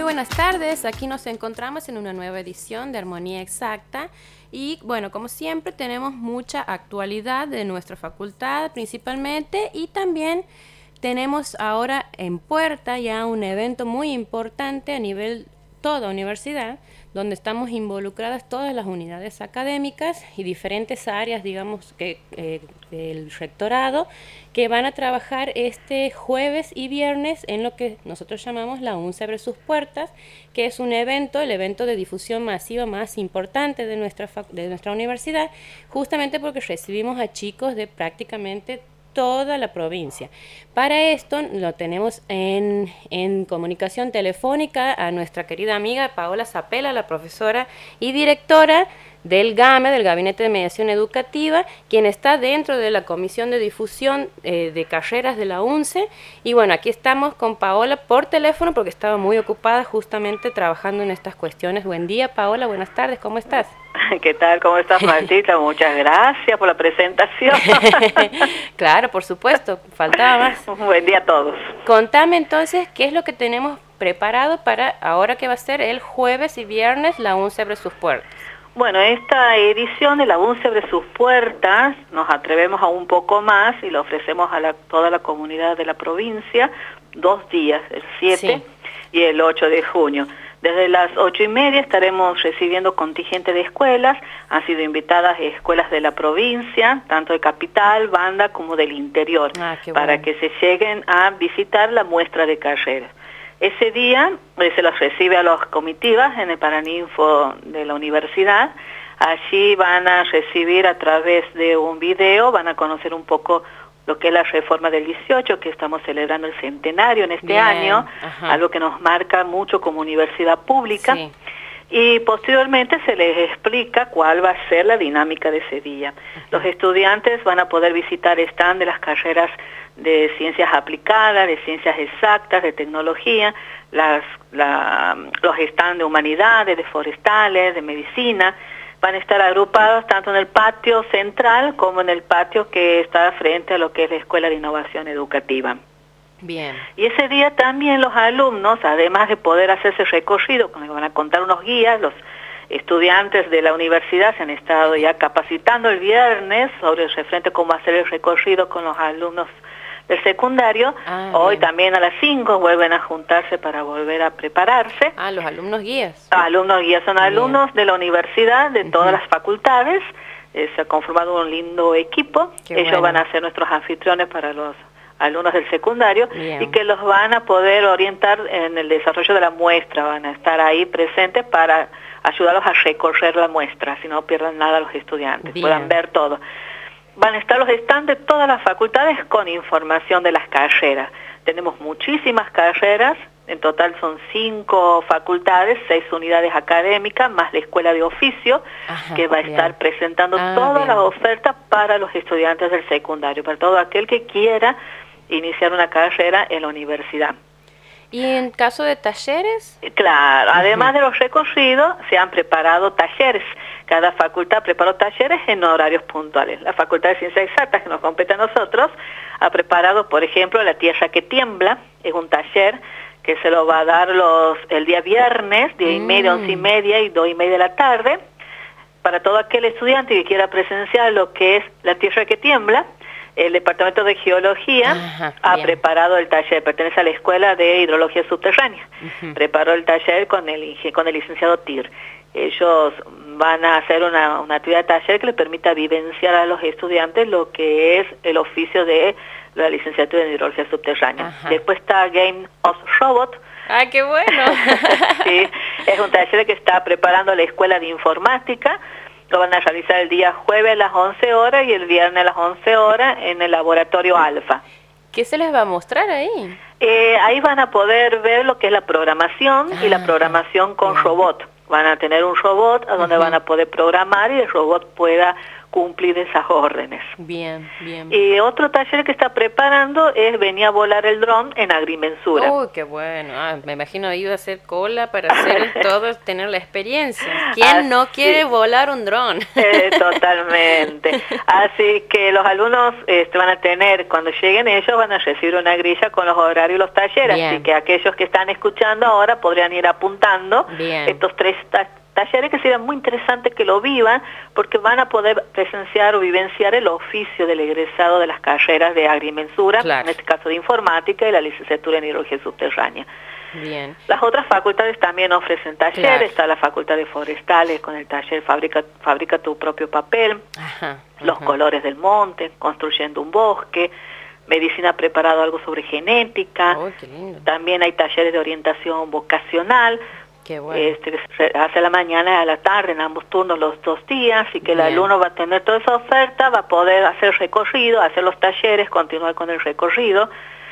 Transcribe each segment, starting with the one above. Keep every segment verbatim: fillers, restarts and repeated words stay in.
buenas tardes. Aquí nos encontramos en una nueva edición de Armonía Exacta y bueno, como siempre tenemos mucha actualidad de nuestra facultad principalmente y también tenemos ahora en puerta ya un evento muy importante a nivel toda universidad, donde estamos involucradas todas las unidades académicas y diferentes áreas, digamos, que eh, del rectorado, que van a trabajar este jueves y viernes en lo que nosotros llamamos la UNCE abre sus puertas, que es un evento, el evento de difusión masiva más importante de nuestra, de nuestra universidad, justamente porque recibimos a chicos de prácticamente toda la provincia. Para esto lo tenemos en, en comunicación telefónica a nuestra querida amiga Paola Zapela, la profesora y directora del GAME, del Gabinete de Mediación Educativa, quien está dentro de la Comisión de Difusión eh, de Carreras de la UNCE. Y bueno, aquí estamos con Paola por teléfono porque estaba muy ocupada justamente trabajando en estas cuestiones. Buen día, Paola, buenas tardes, ¿cómo estás? ¿Qué tal? ¿Cómo estás, Martita? Muchas gracias por la presentación. Claro, por supuesto, faltaba más. Un buen día a todos. Contame entonces, ¿qué es lo que tenemos preparado para ahora que va a ser el jueves y viernes la UNCE abre sus puertas? Bueno, esta edición de la UNCE abre sus puertas, nos atrevemos a un poco más y lo ofrecemos a la, toda la comunidad de la provincia, dos días, el siete sí. y el ocho de junio. Desde las ocho y media estaremos recibiendo contingente de escuelas, han sido invitadas escuelas de la provincia, tanto de capital, banda como del interior, ah, para bueno. que se lleguen a visitar la muestra de carreras. Ese día eh, se los recibe a las comitivas en el Paraninfo de la universidad. Allí van a recibir a través de un video, van a conocer un poco lo que es la reforma del dieciocho, que estamos celebrando el centenario en este Bien, año, ajá. algo que nos marca mucho como universidad pública. Sí. Y posteriormente se les explica cuál va a ser la dinámica de ese día. Uh-huh. Los estudiantes van a poder visitar stand de las carreras de ciencias aplicadas, de ciencias exactas, de tecnología, las, la, los stands de humanidades, de forestales, de medicina. Van a estar agrupados tanto en el patio central como en el patio que está frente a lo que es la Escuela de Innovación Educativa. Bien. Y ese día también los alumnos, además de poder hacerse recorrido, como van a contar unos guías, los estudiantes de la universidad se han estado ya capacitando el viernes sobre el referente cómo hacer el recorrido con los alumnos del secundario. Ah, Hoy bien. también a las cinco vuelven a juntarse para volver a prepararse. Ah, los alumnos guías. Ah, alumnos guías son bien. alumnos de la universidad, de uh-huh. todas las facultades. Eh, se ha conformado un lindo equipo. Qué Ellos bueno. van a ser nuestros anfitriones para los alumnos del secundario Bien. y que los van a poder orientar en el desarrollo de la muestra, van a estar ahí presentes para ayudarlos a recorrer la muestra, si no pierdan nada los estudiantes, Bien. puedan ver todo. Van a estar los stands de todas las facultades con información de las carreras. Tenemos muchísimas carreras, en total son cinco facultades, seis unidades académicas, más la Escuela de Oficio, Ajá, que va a bien. estar presentando ah, todas bien. las ofertas para los estudiantes del secundario, para todo aquel que quiera iniciar una carrera en la universidad. ¿Y en caso de talleres? Claro, además uh-huh. de los recorridos, se han preparado talleres. Cada facultad preparó talleres en horarios puntuales. La Facultad de Ciencias Exactas, que nos compete a nosotros, ha preparado, por ejemplo, La Tierra que Tiembla, es un taller que se lo va a dar los el día viernes, diez y media, once y media y dos y media de la tarde, para todo aquel estudiante que quiera presenciar lo que es La Tierra que Tiembla. El Departamento de Geología Ajá, ha bien. preparado el taller, pertenece a la Escuela de Hidrología Subterránea. Uh-huh. Preparó el taller con el, con el licenciado Tir. Ellos van a hacer una, una actividad de taller que le permita vivenciar a los estudiantes lo que es el oficio de la licenciatura en Hidrología Subterránea. Ajá. Después está Game of Robot. ¡Ah, qué bueno! Sí, es un taller que está preparando la Escuela de Informática. Lo van a realizar el día jueves a las once horas y el viernes a las once horas en el laboratorio Alfa. ¿Qué se les va a mostrar ahí? Eh, ahí van a poder ver lo que es la programación ah, y la programación con bien. robot. Van a tener un robot a donde uh-huh. van a poder programar y el robot pueda cumplir esas órdenes. Bien, bien. Y otro taller que está preparando es venir a volar el dron en agrimensura. Uy, qué bueno. Ah, me imagino iba a hacer cola para hacer todo, tener la experiencia. ¿Quién Así, no quiere volar un dron? Eh, totalmente. Así que los alumnos este, van a tener, cuando lleguen ellos, van a recibir una grilla con los horarios y los talleres. Bien. Así que aquellos que están escuchando ahora podrían ir apuntando Bien. estos tres talleres. Talleres que sería muy interesante que lo vivan porque van a poder presenciar o vivenciar el oficio del egresado de las carreras de agrimensura, claro. en este caso de informática y la licenciatura en hidrología subterránea. Bien. Las otras facultades también ofrecen talleres, claro. está la facultad de forestales con el taller Fabrica, fabrica tu propio papel, ajá, los ajá. colores del monte, construyendo un bosque, medicina preparado algo sobre genética, oh, qué lindo. También hay talleres de orientación vocacional, Qué bueno. Este, que se hace a la mañana y a la tarde, en ambos turnos los dos días, y que Bien. el alumno va a tener toda esa oferta, va a poder hacer recorrido, hacer los talleres, continuar con el recorrido.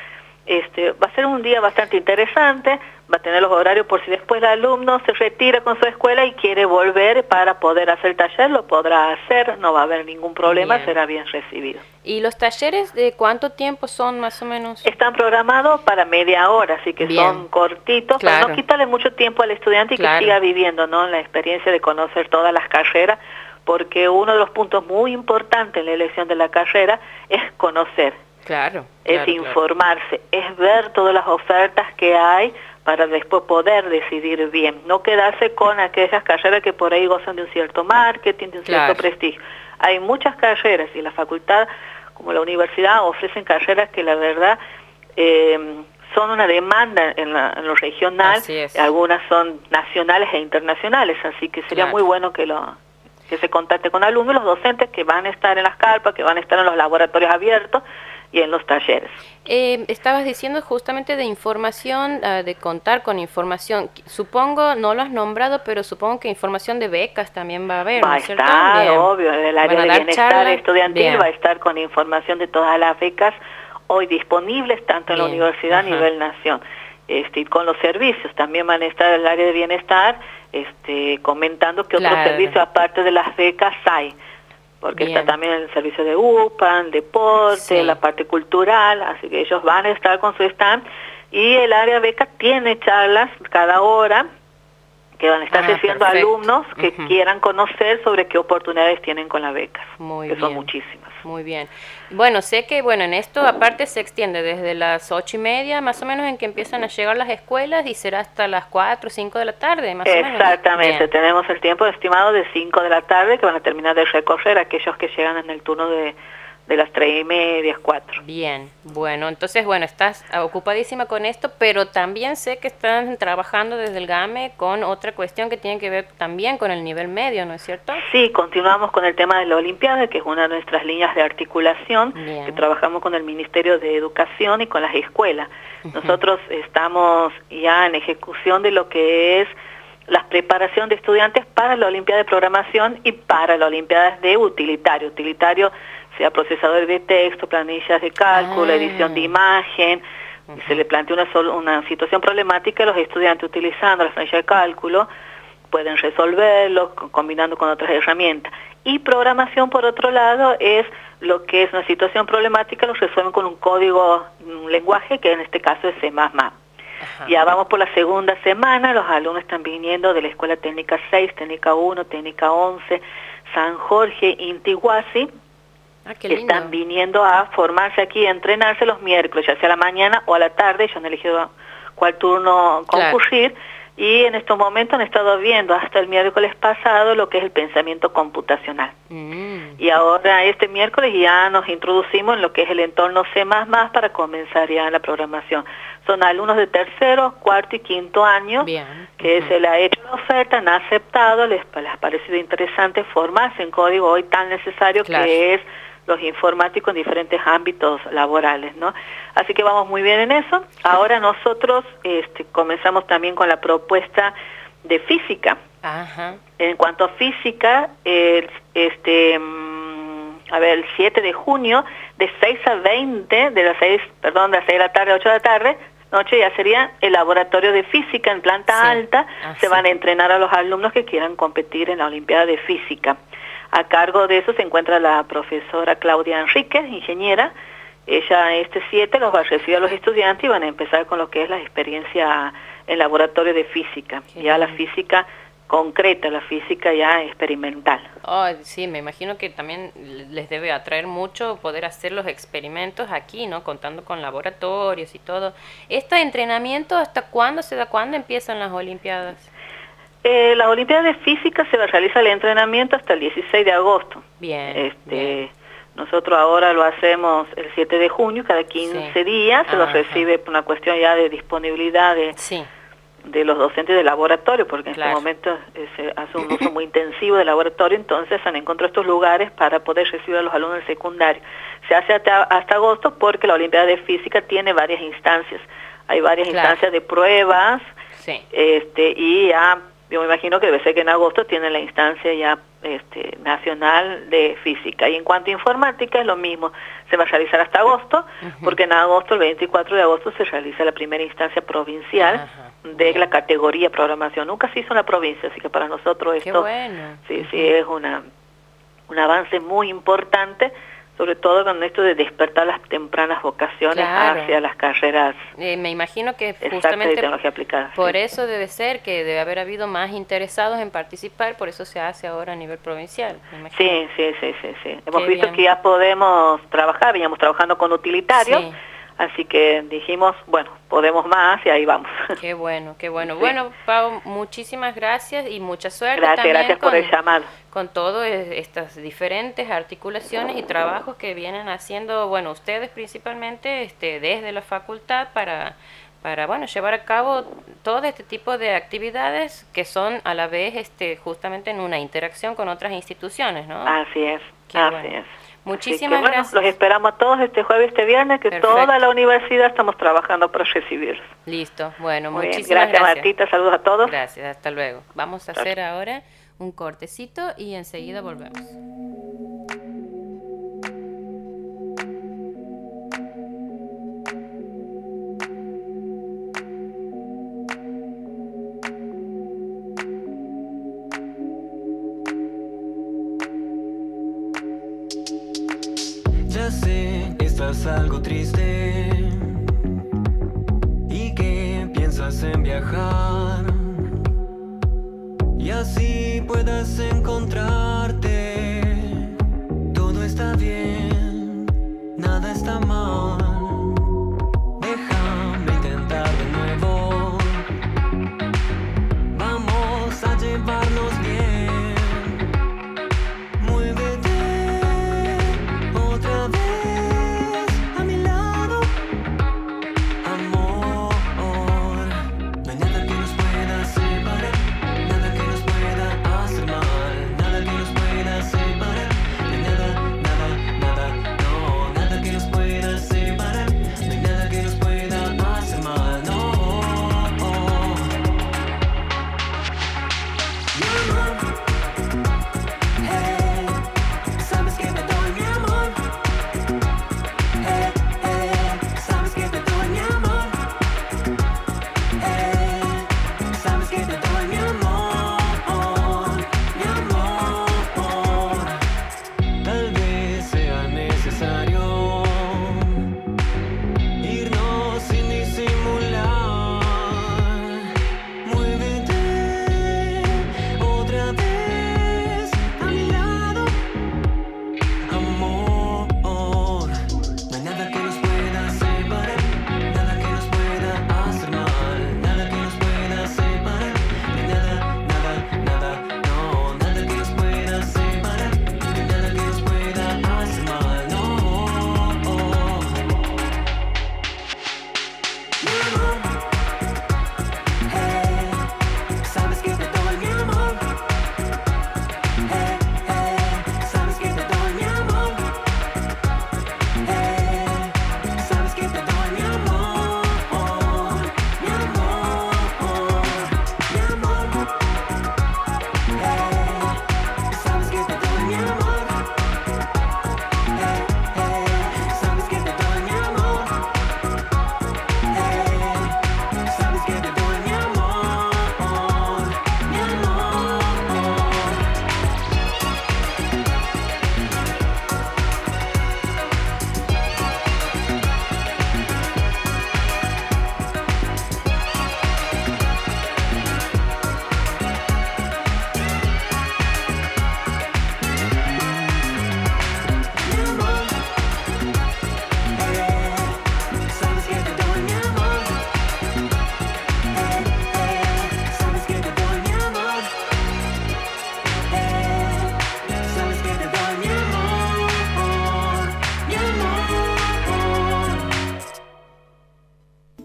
Este, va a ser un día bastante interesante, va a tener los horarios por si después el alumno se retira con su escuela y quiere volver para poder hacer el taller, lo podrá hacer, no va a haber ningún problema, bien. será bien recibido. ¿Y los talleres de cuánto tiempo son más o menos? Están programados para media hora, así que bien. son cortitos, claro. para no quitarle mucho tiempo al estudiante y claro. que siga viviendo, ¿no?, la experiencia de conocer todas las carreras, porque uno de los puntos muy importantes en la elección de la carrera es conocer. Claro, es claro, informarse, claro. es ver todas las ofertas que hay para después poder decidir bien, no quedarse con aquellas carreras que por ahí gozan de un cierto marketing, de un claro. cierto prestigio. Hay muchas carreras y la facultad como la universidad ofrecen carreras que la verdad eh, son una demanda en, la, en lo regional, algunas son nacionales e internacionales, así que sería claro. muy bueno que lo que se contacte con alumnos y los docentes que van a estar en las carpas, que van a estar en los laboratorios abiertos y en los talleres. Eh, estabas diciendo justamente de información, uh, de contar con información. Supongo, no lo has nombrado, pero supongo que información de becas también va a haber, Va a estar, obvio, el área de bienestar charla? estudiantil Bien. va a estar con información de todas las becas hoy disponibles, tanto en Bien. la universidad Ajá. a nivel nación. Este, y con los servicios, también van a estar en el área de bienestar este, comentando que claro. otros servicios aparte de las becas hay. Porque Bien. está también el servicio de U P A, el deporte, sí. la parte cultural, así que ellos van a estar con su stand. Y el área beca tiene charlas cada hora que van a estar ah, recibiendo alumnos que uh-huh. quieran conocer sobre qué oportunidades tienen con la beca, Muy que bien. son muchísimas. Muy bien. Bueno, sé que bueno en esto aparte se extiende desde las ocho y media más o menos en que empiezan a llegar las escuelas y será hasta las cuatro o cinco de la tarde más o menos. Exactamente, tenemos el tiempo estimado de cinco de la tarde que van a terminar de recorrer aquellos que llegan en el turno de de las tres y media, cuatro. Bien, bueno, entonces, bueno, estás ocupadísima con esto, pero también sé que están trabajando desde el GAME con otra cuestión que tiene que ver también con el nivel medio, ¿no es cierto? Sí, continuamos con el tema de la Olimpiada, que es una de nuestras líneas de articulación, Bien. que trabajamos con el Ministerio de Educación y con las escuelas. Uh-huh. Nosotros estamos ya en ejecución de lo que es la preparación de estudiantes para la Olimpiada de Programación y para la Olimpiada de Utilitario. Utilitario sea procesador de texto, planillas de cálculo, ah. edición de imagen. Uh-huh. Se le plantea una, una situación problemática, los estudiantes utilizando la planilla de cálculo pueden resolverlo combinando con otras herramientas. Y programación, por otro lado, es lo que es una situación problemática, lo resuelven con un código, un lenguaje que en este caso es C más más. Ajá. Ya vamos por la segunda semana, los alumnos están viniendo de la Escuela Técnica seis, Técnica uno, Técnica once, San Jorge, Intihuasi. Ah, qué lindo. Están viniendo a formarse aquí, a entrenarse los miércoles, ya sea a la mañana o a la tarde. Ellos han elegido cuál turno concurrir. Claro. Y en estos momentos han estado viendo hasta el miércoles pasado lo que es el pensamiento computacional. Mm. Y ahora este miércoles ya nos introducimos en lo que es el entorno C más más para comenzar ya la programación. Son alumnos de tercero, cuarto y quinto año Bien. que uh-huh. se les ha hecho la oferta, han aceptado, les, les ha parecido interesante formarse en código hoy tan necesario claro. que es los informáticos en diferentes ámbitos laborales, ¿no? Así que vamos muy bien en eso. Ahora nosotros este, comenzamos también con la propuesta de física. Ajá. En cuanto a física, el, este, mmm, a ver, el siete de junio, de seis a veinte, de las seis, perdón, de las seis de la tarde a ocho de la tarde, noche ya sería el laboratorio de física en planta sí. alta. Ah, se sí. van a entrenar a los alumnos que quieran competir en la Olimpiada de Física. A cargo de eso se encuentra la profesora Claudia Enríquez, ingeniera. Ella este siete los va a recibir a los estudiantes y van a empezar con lo que es la experiencia en laboratorio de física, Qué ya bien. La física concreta, la física ya experimental. Oh, sí, me imagino que también les debe atraer mucho poder hacer los experimentos aquí, ¿no? Contando con laboratorios y todo. ¿Este entrenamiento hasta cuándo se da? ¿Cuándo empiezan las Olimpiadas? Eh, la Olimpiada de Física se va a realizar el entrenamiento hasta el dieciséis de agosto. Bien, este, bien. Nosotros ahora lo hacemos el siete de junio, cada quince sí. días, se Ajá. los recibe por una cuestión ya de disponibilidad de... Sí. de los docentes de laboratorio, porque en claro. este momento eh, se hace un uso muy intensivo de laboratorio, entonces han encontrado estos lugares para poder recibir a los alumnos del secundario. Se hace hasta, hasta agosto porque la Olimpiada de Física tiene varias instancias. Hay varias claro. instancias de pruebas, sí. este y ya, yo me imagino que debe ser que en agosto tienen la instancia ya este, nacional de física. Y en cuanto a informática es lo mismo, se va a realizar hasta agosto, uh-huh. porque en agosto, el veinticuatro de agosto, se realiza la primera instancia provincial uh-huh. de la categoría programación. Nunca se hizo en la provincia, así que para nosotros esto bueno. sí, uh-huh. sí es una un avance muy importante, sobre todo con esto de despertar las tempranas vocaciones claro. hacia las carreras. Eh, me imagino que justamente de tecnología aplicada, por sí. eso debe ser que debe haber habido más interesados en participar, por eso se hace ahora a nivel provincial. Sí, sí, sí, sí, sí. Hemos Qué visto bien. que ya podemos trabajar, veníamos trabajando con utilitarios, sí. así que dijimos, bueno, podemos más y ahí vamos. Qué bueno, qué bueno. Sí. Bueno, Pau, muchísimas gracias y mucha suerte gracias, también gracias por con, el llamado. con todas estas diferentes articulaciones y trabajos que vienen haciendo, bueno, ustedes principalmente este, desde la facultad para, para, bueno, llevar a cabo todo este tipo de actividades que son a la vez este, justamente en una interacción con otras instituciones, ¿no? Así es, Qué así bueno. es. Muchísimas que, bueno, gracias. Los esperamos a todos este jueves, este viernes, que Perfecto. toda la universidad estamos trabajando para recibirlos. Listo, bueno, Muy muchísimas bien. Gracias, gracias. Martita, saludos a todos. Gracias, hasta luego. Vamos a Gracias. hacer ahora un cortecito y enseguida volvemos. Ya sé, estás algo triste y que piensas en viajar y así puedas encontrarte. Todo está bien, nada está mal. Déjame intentar de nuevo. Vamos a llevarnos bien. Separar,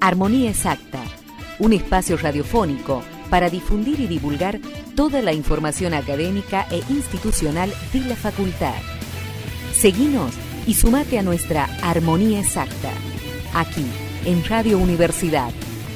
Armonía Exacta, un espacio radiofónico para difundir y divulgar toda la información académica e institucional de la facultad. Seguinos y sumate a nuestra Armonía Exacta, aquí en Radio Universidad.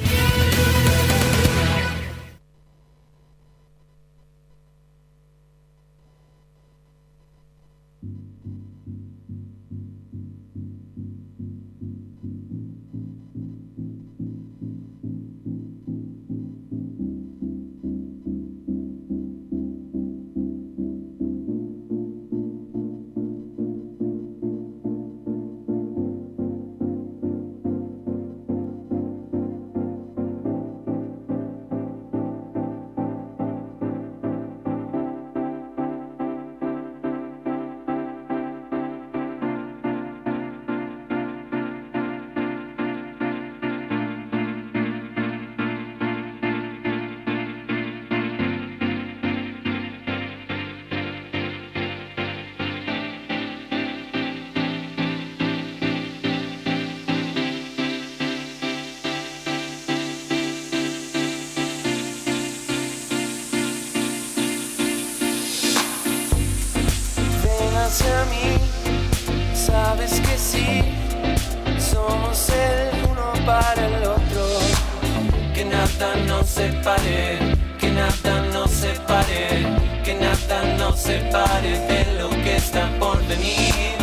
Hacia mí, sabes que sí, somos el uno para el otro, que nada nos separe, que nada nos separe, que nada nos separe de lo que está por venir.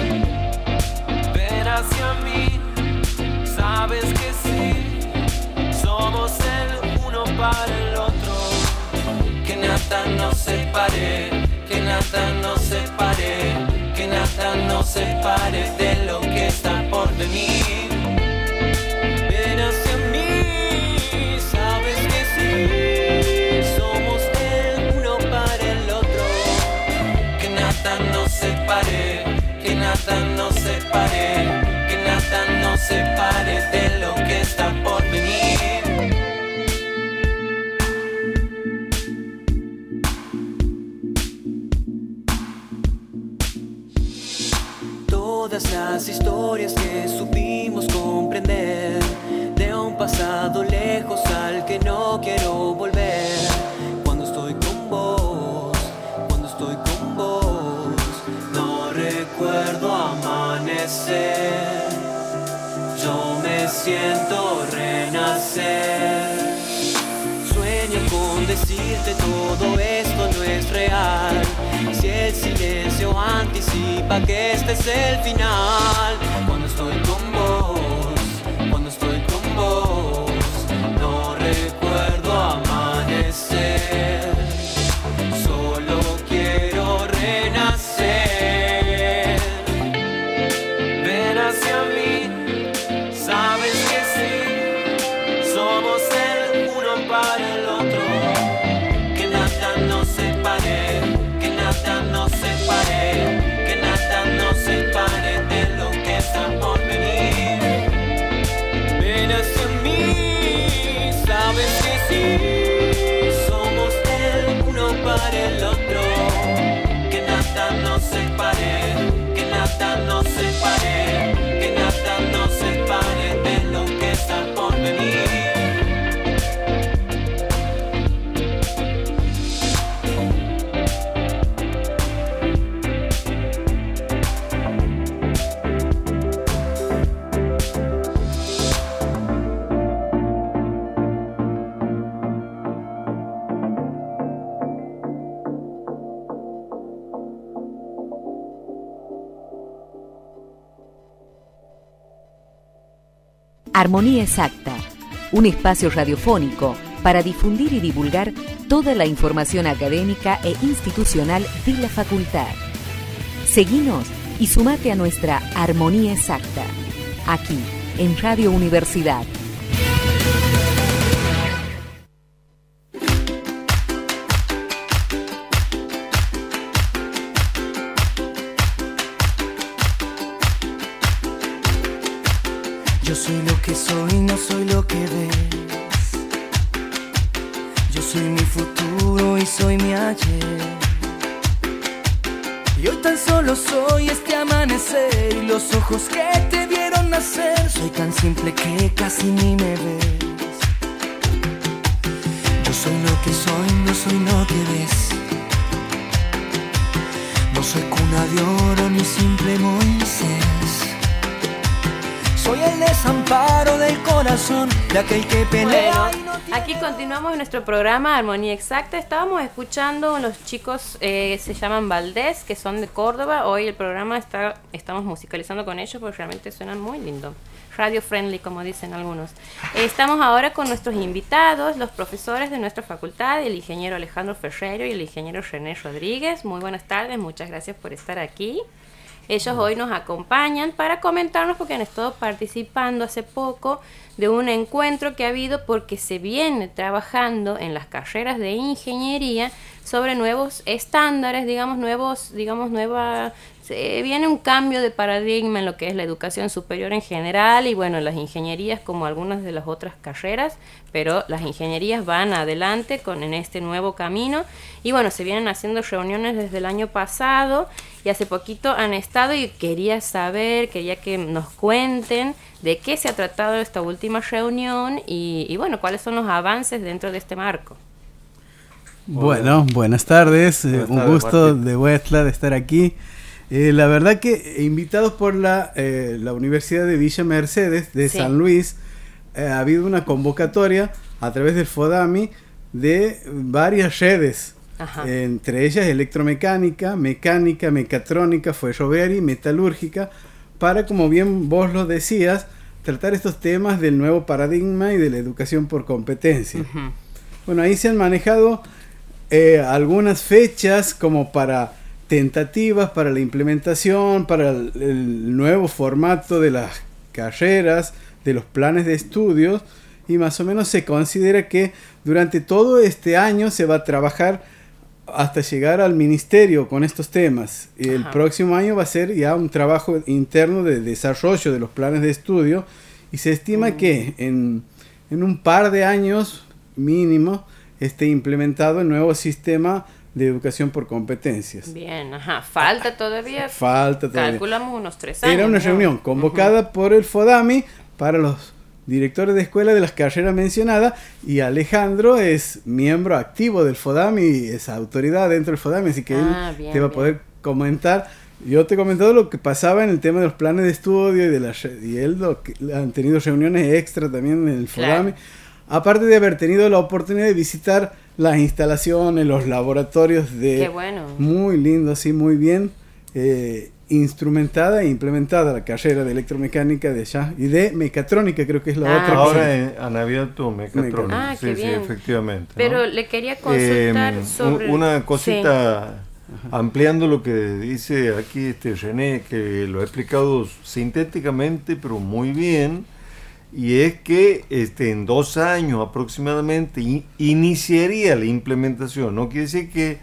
Ven hacia mí, sabes que sí, somos el uno para el otro, que nada nos separe, que nada nos separe, que nada nos separe de lo que está por venir. Ven hacia mí, sabes que sí, somos el uno para el otro, que nada nos separe, que nada nos separe, que nada nos separe de lo que está por venir. Todas las historias que supimos comprender, de un pasado lejos al que no quiero volver. Cuando estoy con vos, cuando estoy con vos, no recuerdo amanecer. Yo me siento renacer. Sueño con decirte todo esto no es real. Si el silencio anticipa que este es el final. Cuando estoy con vos, cuando estoy con vos, no recuerdo amanecer. Solo quiero renacer. Ven hacia mí, sabes que sí, somos el uno para el otro, que nada nos separe, que nada nos separe, que nada nos separe de lo que está por venir. Ven hacia mí, sabes que sí, somos el uno para el otro, que nada nos separe, que nada nos separe, que nada nos separe de lo que está por venir. Armonía Exacta, un espacio radiofónico para difundir y divulgar toda la información académica e institucional de la facultad. Seguinos y sumate a nuestra Armonía Exacta, aquí en Radio Universidad. Yo soy lo que soy, no soy lo que ves. Yo soy mi futuro y soy mi ayer. Y hoy tan solo soy este amanecer y los ojos que te vieron nacer, soy tan simple que casi ni me ves. Yo soy lo que soy, no soy lo que ves. No soy cuna de oro ni simple Moisés. Soy el desamparo del corazón de aquel que pelea. Bueno, aquí continuamos en nuestro programa Armonía Exacta. Estábamos escuchando los chicos, eh, se llaman Valdés, que son de Córdoba. Hoy el programa está, estamos musicalizando con ellos porque realmente suenan muy lindo. Radio friendly, como dicen algunos. Eh, estamos ahora con nuestros invitados, los profesores de nuestra facultad, el ingeniero Alejandro Ferreiro y el ingeniero René Rodríguez. Muy buenas tardes, muchas gracias por estar aquí. Ellos hoy nos acompañan para comentarnos porque han estado participando hace poco de un encuentro que ha habido porque se viene trabajando en las carreras de ingeniería sobre nuevos estándares, digamos, nuevos, digamos, nueva, se viene un cambio de paradigma en lo que es la educación superior en general y bueno, las ingenierías como algunas de las otras carreras, pero las ingenierías van adelante con en este nuevo camino y bueno, se vienen haciendo reuniones desde el año pasado y hace poquito han estado y quería saber, quería que nos cuenten de qué se ha tratado esta última reunión y, y bueno, cuáles son los avances dentro de este marco. Bueno, buenas tardes, buenas un tardes, gusto Martín. de vuestra de estar aquí. Eh, la verdad que invitados por la, eh, la Universidad de Villa Mercedes de Sí. San Luis, eh, ha habido una convocatoria a través del FODAMI de varias redes, Ajá. eh, entre ellas electromecánica, mecánica, mecatrónica, ferroviaria y metalúrgica, para, como bien vos lo decías, tratar estos temas del nuevo paradigma y de la educación por competencia. Uh-huh. Bueno, ahí se han manejado eh, algunas fechas como para tentativas para la implementación, para el, el nuevo formato de las carreras, de los planes de estudios, y más o menos se considera que durante todo este año se va a trabajar hasta llegar al ministerio con estos temas. Y el Ajá. próximo año va a ser ya un trabajo interno de desarrollo de los planes de estudio, y se estima Mm. que en, en un par de años mínimo esté implementado el nuevo sistema de educación por competencias. Bien, ajá, falta todavía. Falta todavía. Calculamos unos tres años. Era una ¿no? reunión convocada por el FODAMI para los directores de escuela de las carreras mencionadas, y Alejandro es miembro activo del FODAMI, es autoridad dentro del FODAMI, así que Ah, él bien, te va a bien. poder comentar. Yo te he comentado lo que pasaba en el tema de los planes de estudio y de la re- y él lo que- han tenido reuniones extra también en el FODAMI, Claro. aparte de haber tenido la oportunidad de visitar las instalaciones, los laboratorios de Qué bueno. muy lindo, así muy bien eh, instrumentada e implementada la carrera de electromecánica de allá y de mecatrónica, creo que es la Ah, otra. Ahora que- eh, han abierto mecatrónica. Ah, sí, qué sí, bien. efectivamente. ¿no? Pero le quería consultar Eh, sobre... un- Una cosita, ampliando lo que dice aquí este René, que lo ha explicado sintéticamente, pero muy bien, y es que este, en dos años aproximadamente in- iniciaría la implementación. No quiere decir que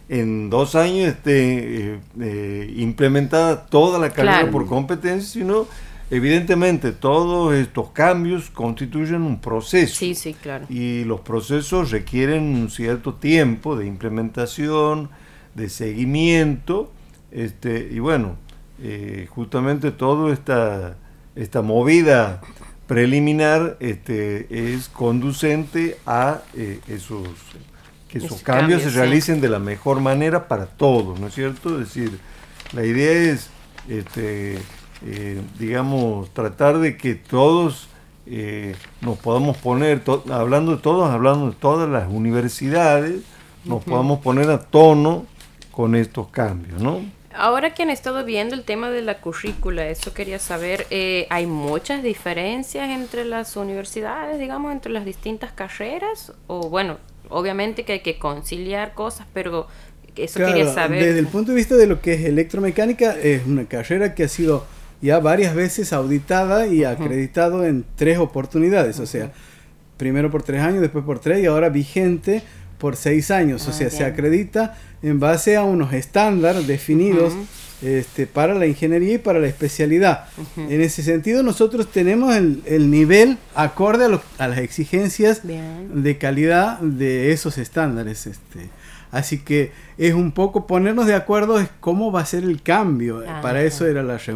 en dos años esté eh, eh, implementada toda la carrera Claro. por competencia, sino evidentemente todos estos cambios constituyen un proceso. Sí, sí, claro. Y los procesos requieren un cierto tiempo de implementación, de seguimiento, este, y bueno, eh, justamente toda esta, esta movida preliminar este, es conducente a eh, esos, que esos Esos cambios, cambios, se sí. realicen de la mejor manera para todos, ¿no es cierto? Es decir, la idea es, este, eh, digamos, tratar de que todos eh, nos podamos poner, to- hablando de todos, hablando de todas las universidades, nos podamos poner a tono con estos cambios, ¿no? Ahora que han estado viendo el tema de la currícula, eso quería saber, eh, ¿hay muchas diferencias entre las universidades, digamos, entre las distintas carreras? O bueno, obviamente que hay que conciliar cosas, pero eso Claro, quería saber. desde el punto de vista de lo que es electromecánica, es una carrera que ha sido ya varias veces auditada y acreditado en tres oportunidades, o sea, primero por tres años, después por tres y ahora vigente por seis años, o Ah, sea, se bien. acredita en base a unos estándares definidos Ujú. este, para la ingeniería y para la especialidad. Ujú. En ese sentido, nosotros tenemos el, el nivel acorde a, los- a las exigencias Bien. de calidad de esos estándares. Este. Así que es un poco ponernos de acuerdo es cómo va a ser el cambio. Ajá. Para eso era la reunión.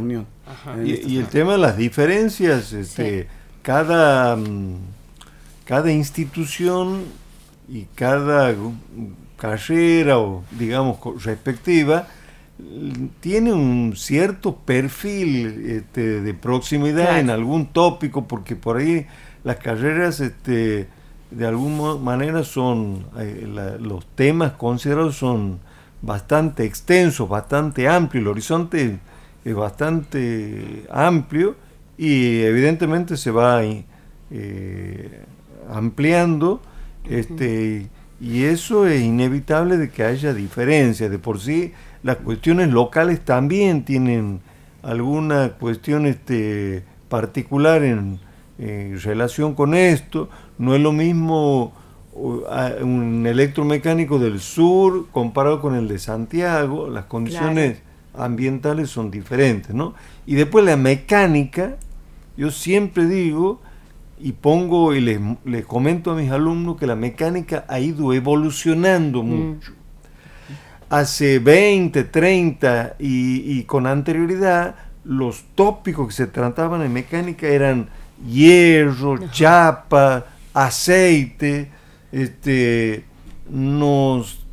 Y, y el tema de las diferencias, este, sí. cada, cada institución y cada carrera o digamos respectiva tiene un cierto perfil este, de proximidad claro. en algún tópico, porque por ahí las carreras este, de alguna manera son eh, la, los temas considerados son bastante extensos, bastante amplios, el horizonte es bastante amplio y evidentemente se va eh, ampliando este, uh-huh. y eso es inevitable de que haya diferencias. De por sí las cuestiones locales también tienen alguna cuestión este, particular en, en relación con esto. No es lo mismo un electromecánico del sur comparado con el de Santiago, las condiciones claro. ambientales son diferentes, ¿no? Y después la mecánica, yo siempre digo y pongo y les, les comento a mis alumnos que la mecánica ha ido evolucionando mucho. Mm. Hace veinte, treinta y, y con anterioridad los tópicos que se trataban en mecánica eran hierro, uh-huh. chapa, aceite. Este, nos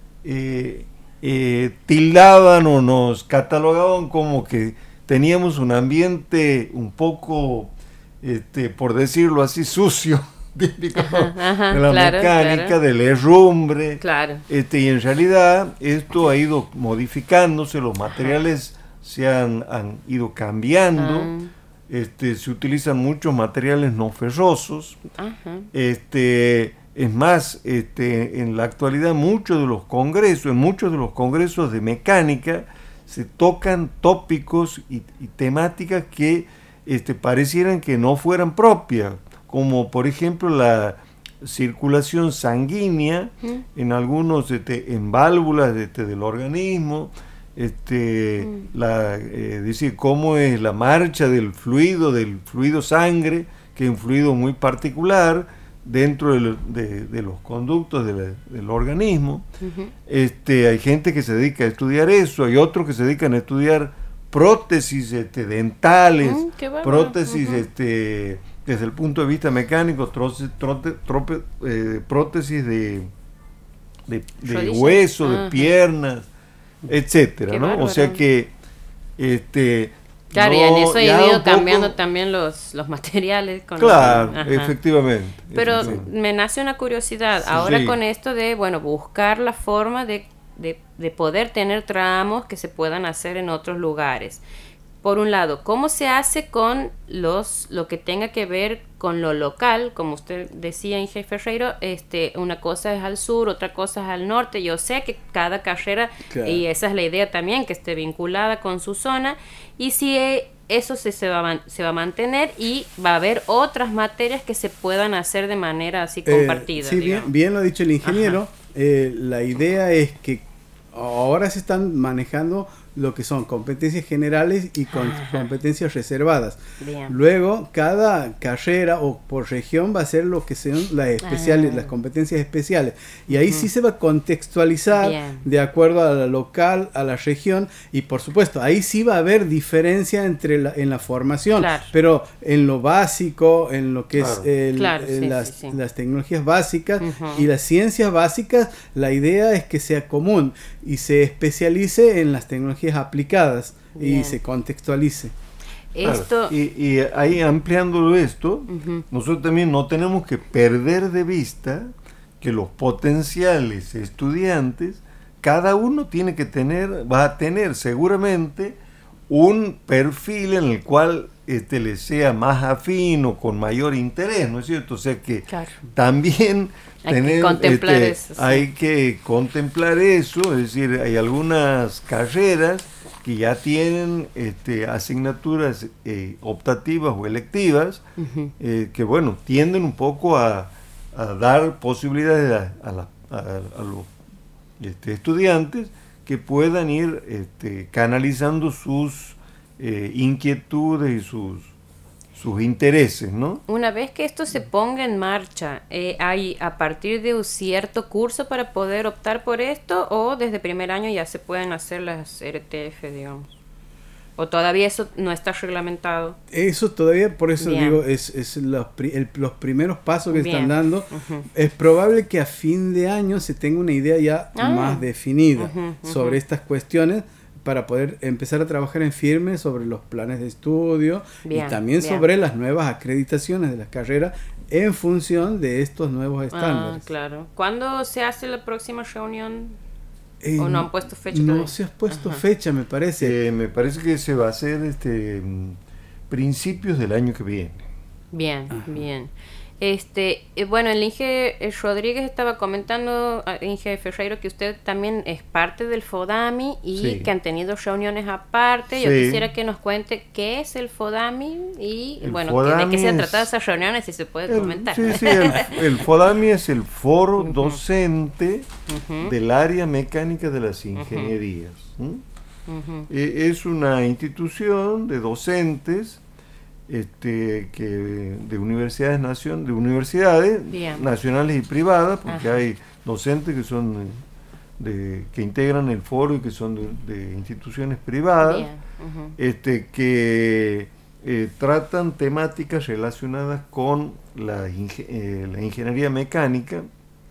eh, eh, tildaban o nos catalogaban como que teníamos un ambiente un poco, este, por decirlo así, sucio, típico ajá, ajá, de la claro, mecánica, claro. del herrumbre, claro. este, y en realidad esto ha ido modificándose, los materiales ajá. se han, han ido cambiando. Ah. Este, se utilizan muchos materiales no ferrosos. Ajá. Este, es más, este, en la actualidad muchos de los congresos, en muchos de los congresos de mecánica se tocan tópicos y, y temáticas que este, parecieran que no fueran propias, como por ejemplo la circulación sanguínea ¿Mm? en algunos, este, en válvulas este, del organismo. Este, mm. la, eh, decir, cómo es la marcha del fluido, del fluido sangre, que es un fluido muy particular dentro de, de, de los conductos de la, del organismo. Uh-huh. Este, hay gente que se dedica a estudiar eso, hay otros que se dedican a estudiar prótesis este, dentales, mm, bueno. prótesis uh-huh. este, desde el punto de vista mecánico, troce, trote, trope, eh, prótesis de, de, de hueso, uh-huh. de piernas, etcétera, ¿no? Bárbaro. O sea que este claro, no, y en eso ha ido poco... cambiando también los, los materiales con claro, los... efectivamente. Pero efectivamente. Me nace una curiosidad, sí, ahora sí. con esto de, bueno, buscar la forma de, de, de poder tener tramos que se puedan hacer en otros lugares. Por un lado, ¿cómo se hace con los lo que tenga que ver con lo local? Como usted decía, Inge Ferreiro, este, una cosa es al sur, otra cosa es al norte. Yo sé que cada carrera, claro. y esa es la idea también, que esté vinculada con su zona. Y si eso se, se, va, a, se va a mantener y va a haber otras materias que se puedan hacer de manera así compartida. Eh, sí, bien, bien lo ha dicho el ingeniero. Eh, la idea es que ahora se están manejando lo que son competencias generales y con competencias reservadas. Bien. Luego, cada carrera o por región va a ser lo que sean las especiales, ah. las competencias especiales. Y ahí uh-huh. sí se va a contextualizar Bien. de acuerdo a la local, a la región, y por supuesto, ahí sí va a haber diferencia entre la, en la formación, claro. pero en lo básico, en lo que claro. es el, claro, sí, las, sí, sí. las tecnologías básicas uh-huh. y las ciencias básicas, la idea es que sea común y se especialice en las tecnologías aplicadas Bien. y se contextualice. Esto claro. y, y ahí ampliándolo esto, uh-huh. nosotros también no tenemos que perder de vista que los potenciales estudiantes, cada uno tiene que tener, va a tener seguramente un perfil en el cual este le sea más afín o con mayor interés, ¿no es cierto? O sea que claro. también hay tener, que contemplar este, eso. Sí. Hay que contemplar eso, es decir, hay algunas carreras que ya tienen este, asignaturas eh, optativas o electivas uh-huh. eh, que, bueno, tienden un poco a, a dar posibilidades a, a, la, a, a los este, estudiantes que puedan ir este, canalizando sus eh, inquietudes y sus sus intereses, ¿no? Una vez que esto se ponga en marcha, eh, ¿hay a partir de un cierto curso para poder optar por esto o desde primer año ya se pueden hacer las R T F, digamos? ¿O todavía eso no está reglamentado? Eso todavía, por eso Bien. digo, es, es los, pri- el- los primeros pasos que Bien. están dando. Ujú. Es probable que a fin de año se tenga una idea ya Ah. más definida Ujú, ujú. sobre estas cuestiones para poder empezar a trabajar en firme sobre los planes de estudio Bien, y también bien. sobre las nuevas acreditaciones de las carreras en función de estos nuevos Ah, estándares. claro. ¿Cuándo se hace la próxima reunión? Eh, ¿O no han puesto fecha No todavía? se ha puesto Ajá. fecha, me parece. Eh, me parece que se va a hacer este mm, principios del año que viene. Bien, bien. Este, eh, bueno, el Inge eh, Rodríguez estaba comentando, ah, Inge Ferreiro, que usted también es parte del FODAMI y Sí. que han tenido reuniones aparte. Yo Sí. quisiera que nos cuente qué es el FODAMI y, El bueno, que- de FODAMI qué se han es- tratado esas reuniones, si se puede El- comentar. sí, sí, el, el FODAMI es el foro docente Ujú. del área mecánica de las ingenierías. ¿m? Ujú. Eh, Es una institución de docentes este, que de universidades nacion- de universidades Bien. nacionales y privadas, porque Ajá. hay docentes que son eh, de, que integran el foro y que son de, de instituciones privadas, Bien. Ujú. este, que eh, tratan temáticas relacionadas con la, inge- eh, la ingeniería mecánica,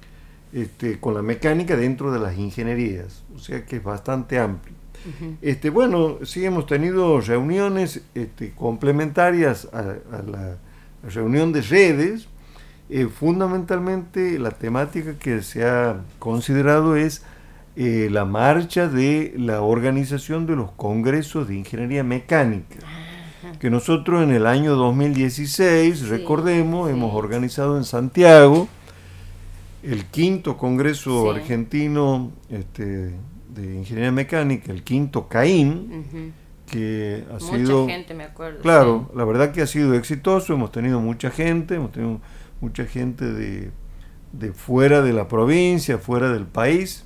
este, con la mecánica dentro de las ingenierías, o sea que es bastante amplio. Ujú. Este, bueno, sí hemos tenido reuniones este, complementarias a, a la reunión de redes. Eh, fundamentalmente la temática que se ha considerado es eh, la marcha de la organización de los congresos de ingeniería mecánica, que nosotros en el año dos mil dieciséis, Sí, recordemos, sí. hemos organizado en Santiago el quinto congreso Sí. argentino este, de ingeniería mecánica, el quinto CAIN, Ujú. que ha Mucha sido, gente, me acuerdo. claro, sí. la verdad que ha sido exitoso, hemos tenido mucha gente, hemos tenido mucha gente de, de fuera de la provincia, fuera del país,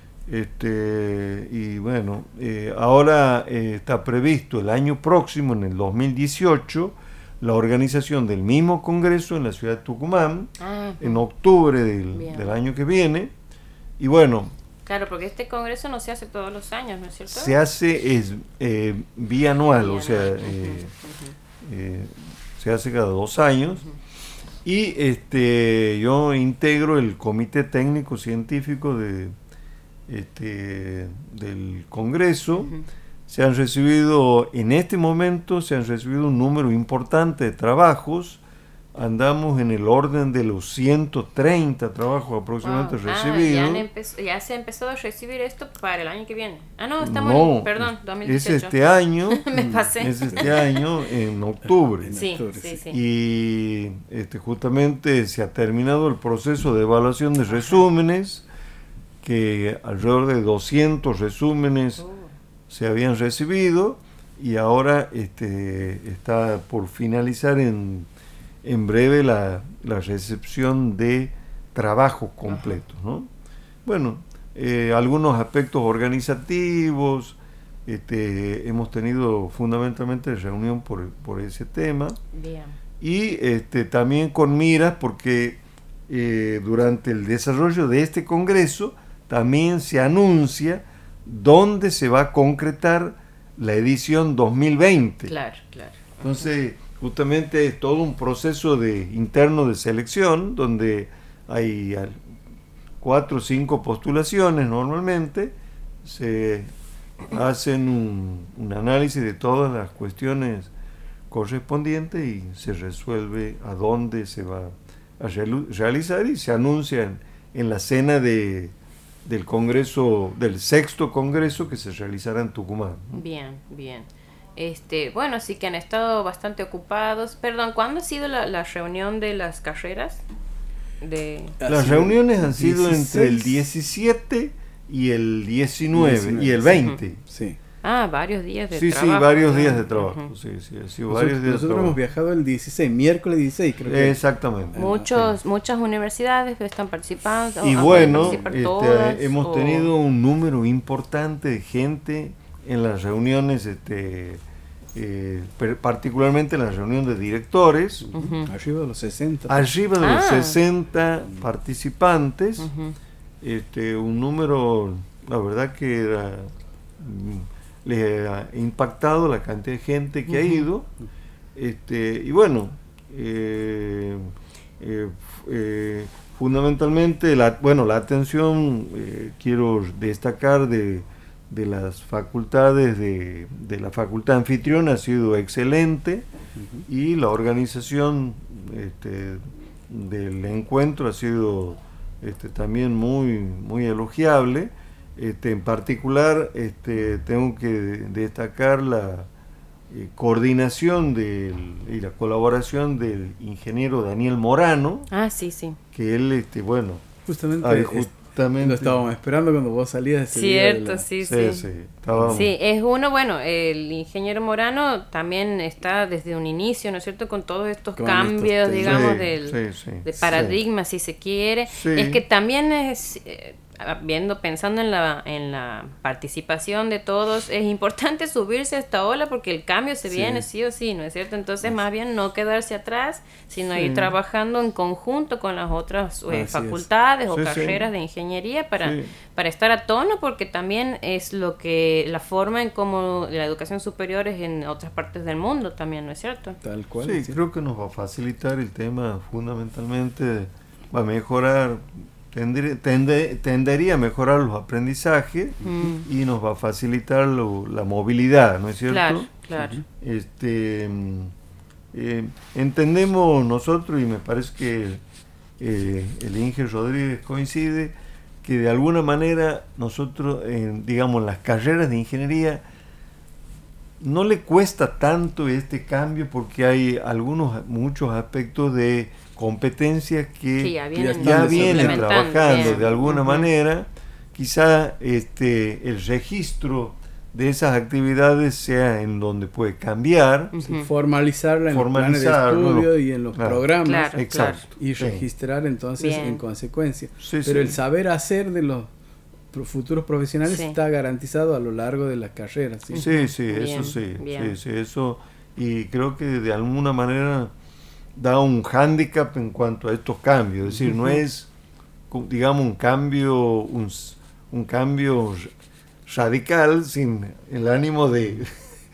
este, y bueno, eh, ahora eh, está previsto el año próximo, en el dos mil dieciocho, la organización del mismo congreso en la ciudad de Tucumán, Ah, en octubre del, Bien. del año que viene, y bueno, claro, porque este congreso no se hace todos los años, ¿no es cierto? se hace es eh, bianual, o sea, Bianual. eh, Ujú, eh, se hace cada dos años, y este yo integro el comité técnico científico de este del Congreso. ujú. Se han recibido, en este momento, se han recibido un número importante de trabajos. Andamos en el orden de los ciento treinta trabajos aproximadamente Wow. Ah, recibidos. ya, han empe- ya se ha empezado a recibir esto para el año que viene. Ah, no, estamos No, en, perdón, dos mil es dieciocho. este año, Me pasé. es este año en octubre. En Sí, octubre, sí, sí. sí. Y este, justamente se ha terminado el proceso de evaluación de resúmenes, que alrededor de doscientos resúmenes Uh, se habían recibido, y ahora este, está por finalizar en, en breve la, la recepción de trabajos completos, ¿no? Bueno, eh, algunos aspectos organizativos, este, hemos tenido fundamentalmente reunión por, por ese tema, bien. y este, también con miras porque eh, durante el desarrollo de este congreso también se anuncia dónde se va a concretar la edición dos mil veinte. Claro, claro. Entonces, justamente es todo un proceso de interno de selección donde hay al- cuatro o cinco postulaciones normalmente, se hacen un, un análisis de todas las cuestiones correspondientes y se resuelve a dónde se va a reali- realizar, y se anuncia en, en la cena de, del congreso, del sexto congreso que se realizará en Tucumán, ¿no? Bien, bien. Este, bueno, sí que han estado bastante ocupados. Perdón, ¿cuándo ha sido la, la reunión de las carreras? De... Las reuniones han sido entre el dieciséis diecisiete y el diecinueve, diecinueve, y el sí. veinte. Sí. Ah, varios días de Sí, trabajo. sí, varios ¿no? días de trabajo. Ujú. Sí, sí, ha sido Nosotros, varios días de nosotros trabajo. hemos viajado el dieciséis, miércoles dieciséis, creo que. Exactamente. Muchos, muchas universidades están participando. Y ah, bueno, pueden participar este, todas, hemos o- tenido un número importante de gente en las reuniones, este, eh, per- particularmente en la reunión de directores, Ujú, Arriba de los sesenta. arriba de los Ah. sesenta participantes, ujú. este, un número, la verdad que era mm, les ha impactado la cantidad de gente que uh-huh. ha ido. Este, y bueno, eh, eh, eh, fundamentalmente, la, bueno, la atención, eh, quiero destacar de, de las facultades, de, de la facultad anfitriona ha sido excelente, uh-huh. y la organización este, del encuentro ha sido este, también muy, muy elogiable. Este, en particular, este, tengo que destacar la eh, coordinación del, y la colaboración del ingeniero Daniel Morano. Ah, sí, sí. Que él, este, bueno, justamente, ay, justamente lo estábamos esperando cuando vos salías. Ese Cierto, día de la... sí, sí. sí. Sí, estábamos... sí, es uno, bueno, el ingeniero Morano también está desde un inicio, ¿no es cierto?, con todos estos con cambios, estos digamos, sí, del, sí, sí, de paradigma, sí. si se quiere. Sí. Es que también es... Eh, viendo, pensando en la, en la participación de todos, es importante subirse a esta ola porque el cambio se sí. viene sí o sí, ¿no es cierto? Entonces, sí. más bien no quedarse atrás, sino sí. ir trabajando en conjunto con las otras eh, facultades es. o sí, carreras sí. de ingeniería para, sí. para estar a tono, porque también es lo que, la forma en cómo la educación superior es en otras partes del mundo también, ¿no es cierto? Tal cual. Sí, sí. creo que nos va a facilitar el tema, fundamentalmente va a mejorar. Tendría, tende, tendería a mejorar los aprendizajes mm. y nos va a facilitar lo, la movilidad, ¿no es cierto? Claro, claro. Este, eh, entendemos nosotros, y me parece que eh, el Inge Rodríguez coincide, que de alguna manera nosotros, eh, digamos, las carreras de ingeniería no le cuesta tanto este cambio porque hay algunos, muchos aspectos de competencias que sí, ya vienen, ya vienen trabajando bien. de alguna uh-huh. manera. Quizá este el registro de esas actividades sea en donde puede cambiar, uh-huh. sí, formalizarla en formalizar, los planes de estudio no, y en los claro, programas, claro, exacto, claro. y registrar sí. entonces bien. en consecuencia. Sí, Pero sí. el saber hacer de los futuros profesionales sí. está garantizado a lo largo de la carrera. Sí, sí, sí bien, eso sí, sí, sí, eso, y creo que de alguna manera da un hándicap en cuanto a estos cambios, es decir, uh-huh. no es, digamos, un cambio, un, un cambio radical sin el ánimo de,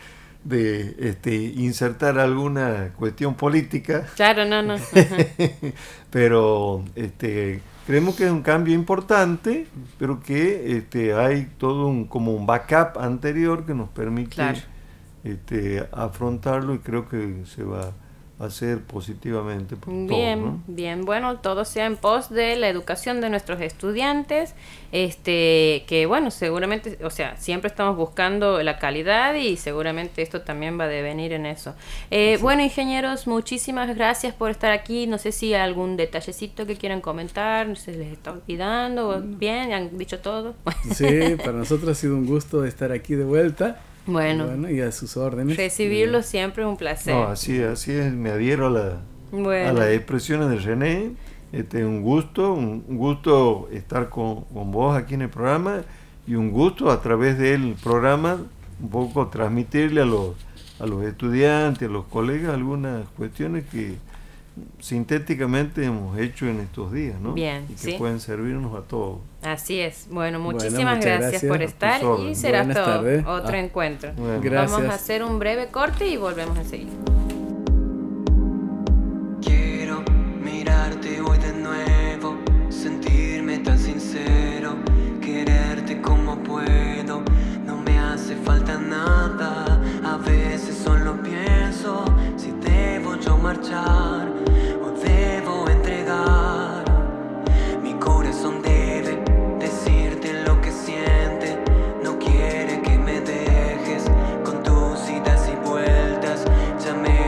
de este, insertar alguna cuestión política. Claro, no, no. Uh-huh. Pero este, creemos que es un cambio importante, pero que este, hay todo un, como un backup anterior que nos permite claro. este, afrontarlo, y creo que se va hacer positivamente por bien, todo, ¿no? Bien, bueno, todo sea en pos de la educación de nuestros estudiantes, este, que bueno, seguramente, o sea, siempre estamos buscando la calidad y seguramente esto también va a devenir en eso. Eh, sí. Bueno, ingenieros, muchísimas gracias por estar aquí. No sé si hay algún detallecito que quieran comentar, no sé si les está olvidando, mm. bien, han dicho todo. Sí, para nosotros ha sido un gusto estar aquí de vuelta. Bueno, bueno, y a sus órdenes. Recibirlo eh, siempre es un placer. No, así, así es, me adhiero a, la, bueno. a las expresiones de René. Este, un gusto, un gusto estar con, con vos aquí en el programa, y un gusto a través del programa un poco transmitirle a los, a los estudiantes, a los colegas, algunas cuestiones que sintéticamente hemos hecho en estos días, ¿no? Bien, y que sí. pueden servirnos a todos. Así es. Bueno, muchísimas bueno, gracias, gracias por estar, y será hasta tardes. otro ah. encuentro. Bueno. Gracias. Vamos a hacer un breve corte y volvemos enseguida. Quiero mirarte hoy de nuevo, sentirme tan sincero, quererte como puedo, no me hace falta nada. A veces solo pienso si debo yo marchar o debo entregar. Mi corazón debe decirte lo que siente, no quiere que me dejes con tus idas y vueltas. Ya me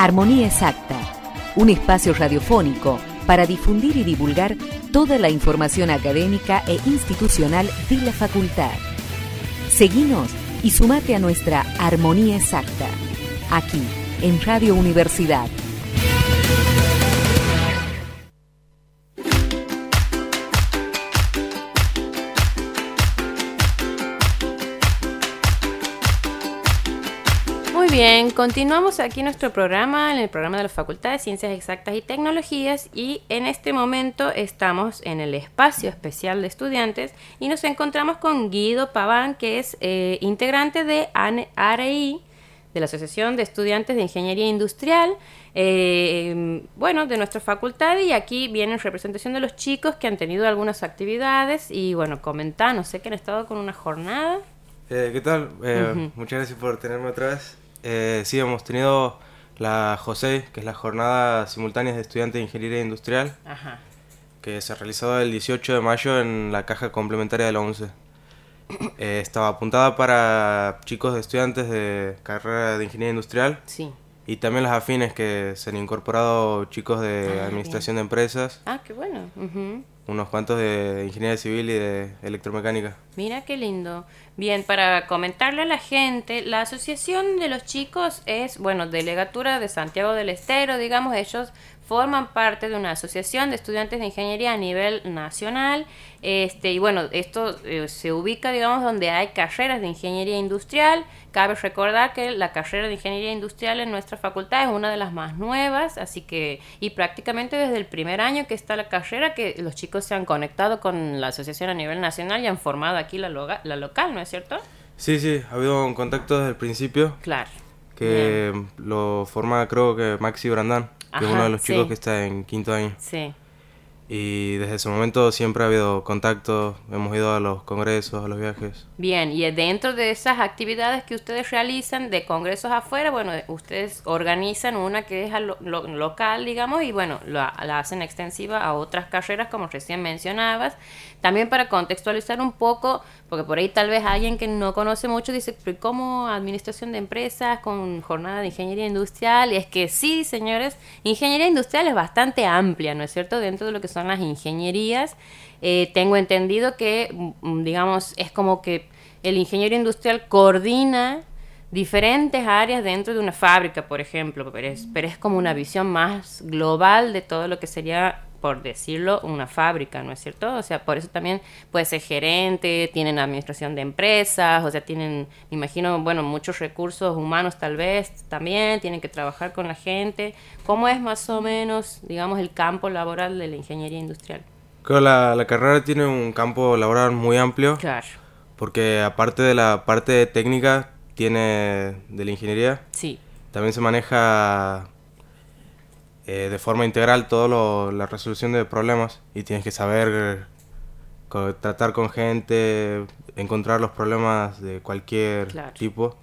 Armonía Exacta, un espacio radiofónico para difundir y divulgar toda la información académica e institucional de la facultad. Seguinos y sumate a nuestra Armonía Exacta, aquí en Radio Universidad. Bien, continuamos aquí nuestro programa, en el programa de la Facultad de Ciencias Exactas y Tecnologías, y en este momento estamos en el espacio especial de estudiantes y nos encontramos con Guido Paván, que es eh, integrante de A R I, de la Asociación de Estudiantes de Ingeniería Industrial, eh, bueno, de nuestra facultad, y aquí viene en representación de los chicos que han tenido algunas actividades y bueno, comentar, no sé, que han estado con una jornada. Eh, ¿Qué tal? Eh, Uh-huh. Muchas gracias por tenerme otra vez. Eh, sí, hemos tenido la JOSEI, que es la Jornada Simultánea de Estudiantes de Ingeniería Industrial, Ajá. que se realizó el dieciocho de mayo en la caja complementaria de la UNCE. Eh, estaba apuntada para chicos de estudiantes de carrera de Ingeniería Industrial Sí. y también los afines, que se han incorporado chicos de Ah, Administración de Empresas, Ah, qué bueno. Ujú. unos cuantos de Ingeniería Civil y de Electromecánica. Mira qué lindo. Bien, para comentarle a la gente, la asociación de los chicos es, bueno, delegatura de Santiago del Estero, digamos, ellos forman parte de una asociación de estudiantes de ingeniería a nivel nacional, este y bueno, esto eh, se ubica, digamos, donde hay carreras de ingeniería industrial. Cabe recordar que la carrera de ingeniería industrial en nuestra facultad es una de las más nuevas, así que, y prácticamente desde el primer año que está la carrera, que los chicos se han conectado con la asociación a nivel nacional y han formado aquí la, loga, la local, ¿no es cierto? Sí, sí, ha habido un contacto desde el principio, Claro. que lo forma, creo que Maxi Brandán, que Ajá, es uno de los chicos sí. que está en quinto año. Sí. Y desde ese momento siempre ha habido contacto, hemos ido a los congresos, a los viajes. Bien, y dentro de esas actividades que ustedes realizan de congresos afuera, bueno, ustedes organizan una que es a lo, lo, local, digamos, y bueno, la, la hacen extensiva a otras carreras, como recién mencionabas. También para contextualizar un poco, porque por ahí tal vez alguien que no conoce mucho dice, ¿pero cómo administración de empresas con jornada de ingeniería industrial? Y es que sí, señores, ingeniería industrial es bastante amplia, ¿no es cierto? Dentro de lo que son las ingenierías, eh, tengo entendido que, digamos, es como que el ingeniero industrial coordina diferentes áreas dentro de una fábrica, por ejemplo, pero es, pero es como una visión más global de todo lo que sería, por decirlo, una fábrica, ¿no es cierto? O sea, por eso también puede ser gerente, tienen administración de empresas, o sea, tienen, me imagino, bueno, muchos recursos humanos tal vez también, tienen que trabajar con la gente. ¿Cómo es más o menos, digamos, el campo laboral de la ingeniería industrial? Creo que la, la carrera tiene un campo laboral muy amplio, Claro. porque aparte de la parte técnica tiene de la ingeniería, Sí. también se maneja eh, de forma integral toda la resolución de problemas, y tienes que saber co- tratar con gente, encontrar los problemas de cualquier Claro. tipo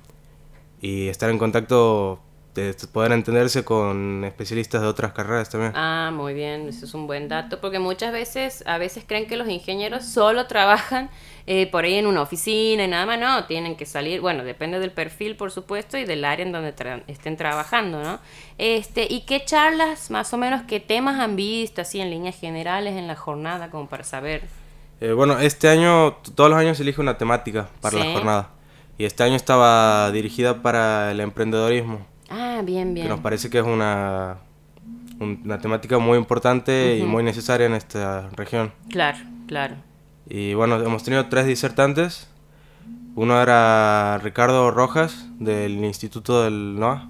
y estar en contacto, de poder entenderse con especialistas de otras carreras también. Ah, muy bien, eso es un buen dato, porque muchas veces, a veces creen que los ingenieros solo trabajan eh, por ahí en una oficina y nada más, no, tienen que salir, bueno, depende del perfil, por supuesto, y del área en donde tra- estén trabajando, ¿no? Este, ¿y qué charlas, más o menos, qué temas han visto, así en líneas generales en la jornada, como para saber? Eh, bueno, este año, t- todos los años se elige una temática para Sí. la jornada, y este año estaba dirigida para el emprendedorismo, Ah, bien, bien. que nos parece que es una, un- una temática muy importante y Ujú. muy necesaria en esta región. Claro, claro. Y bueno, hemos tenido tres disertantes. Uno era Ricardo Rojas, del Instituto del NOA.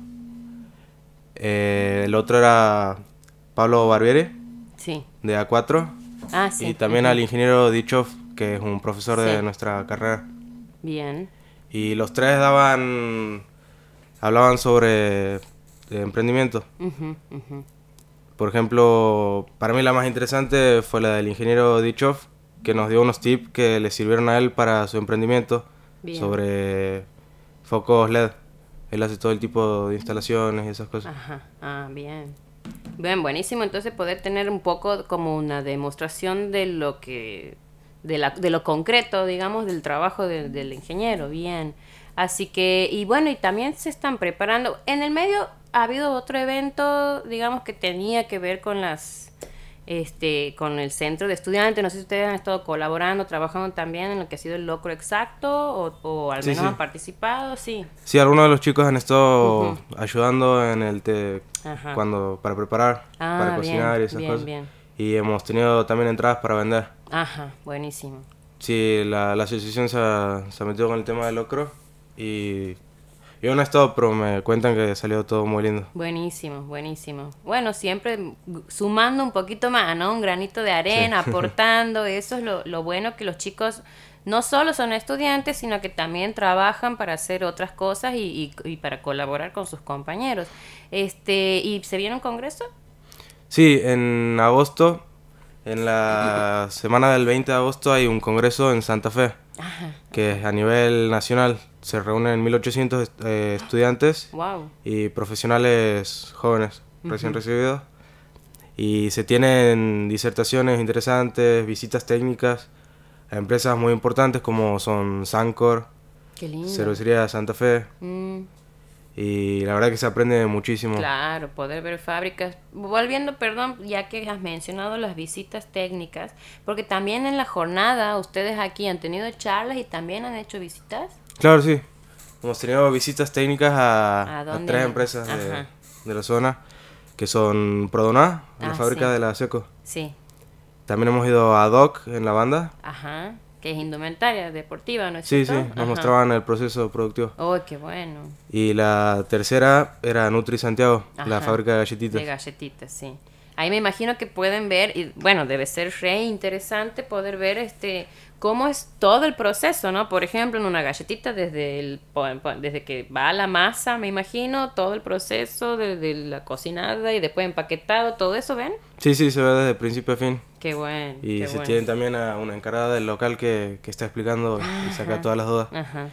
Eh, el otro era Pablo Barbieri, Sí. de A cuatro. Ah, sí. Y también Ujú. al ingeniero Dichov, que es un profesor de Sí. nuestra carrera. Bien. Y los tres daban, hablaban sobre eh, emprendimiento. Ujú, ujú. Por ejemplo, para mí la más interesante fue la del ingeniero Dichov, que nos dio unos tips que le sirvieron a él para su emprendimiento. Bien. Sobre focos L E D. Él hace todo el tipo de instalaciones y esas cosas. Ajá, ah, bien. Bien, buenísimo. Entonces poder tener un poco como una demostración de lo que, de, la, de lo concreto, digamos, del trabajo de- del ingeniero. Bien. Así que, y bueno, y también se están preparando. En el medio ha habido otro evento, digamos, que tenía que ver con las, este, con el centro de estudiantes. No sé si ustedes han estado colaborando, trabajando también en lo que ha sido el locro exacto, o, o al Sí, menos sí. han participado, sí. Sí, algunos de los chicos han estado Ujú. ayudando en el te Ajá. cuando para preparar, Ah, para cocinar bien, y esas bien, cosas. bien. Y hemos tenido también entradas para vender. Ajá, buenísimo. Sí, la, la asociación se ha, se ha metido con el tema del locro y yo no he estado, pero me cuentan que salió todo muy lindo. Buenísimo, buenísimo. Bueno, siempre g- sumando un poquito más, ¿no? Un granito de arena, aportando. Eso es lo, lo bueno, que los chicos no solo son estudiantes, sino que también trabajan para hacer otras cosas y, y, y para colaborar con sus compañeros. Este, ¿y se viene un congreso? Sí, en agosto, en la semana del veinte de agosto hay un congreso en Santa Fe, Ajá. que es a nivel nacional. Se reúnen mil ochocientos est- eh, estudiantes Wow. y profesionales jóvenes recién recibidos. Y se tienen disertaciones interesantes, visitas técnicas a empresas muy importantes como son Sancor, Qué lindo. Cervecería Santa Fe. Mm. Y la verdad que se aprende muchísimo. Claro, poder ver fábricas. Volviendo, perdón, ya que has mencionado las visitas técnicas, porque también en la jornada ustedes aquí han tenido charlas y también han hecho visitas. Claro, sí. Hemos tenido visitas técnicas a, ¿A a dónde? tres empresas de, Ajá. de la zona, que son Prodoná, la Ah, fábrica sí. de la Seco. Sí, También hemos ido a Doc en la banda. ajá, que es indumentaria deportiva, ¿no es Sí, sí, cierto? nos Ajá. mostraban el proceso productivo. Oh, qué bueno. Y la tercera era Nutri Santiago, la Ajá. fábrica de galletitas. De galletitas, sí. Ahí me imagino que pueden ver, y bueno, debe ser re interesante poder ver este cómo es todo el proceso, ¿no? Por ejemplo, en una galletita, desde el po- po- desde que va a la masa, me imagino, todo el proceso de, de la cocinada y después empaquetado, todo eso, ¿ven? Sí, sí, se ve desde principio a fin. Qué bueno. Y qué se bueno. tiene también a una encargada del local que, que está explicando y saca Ajá. todas las dudas. Ajá.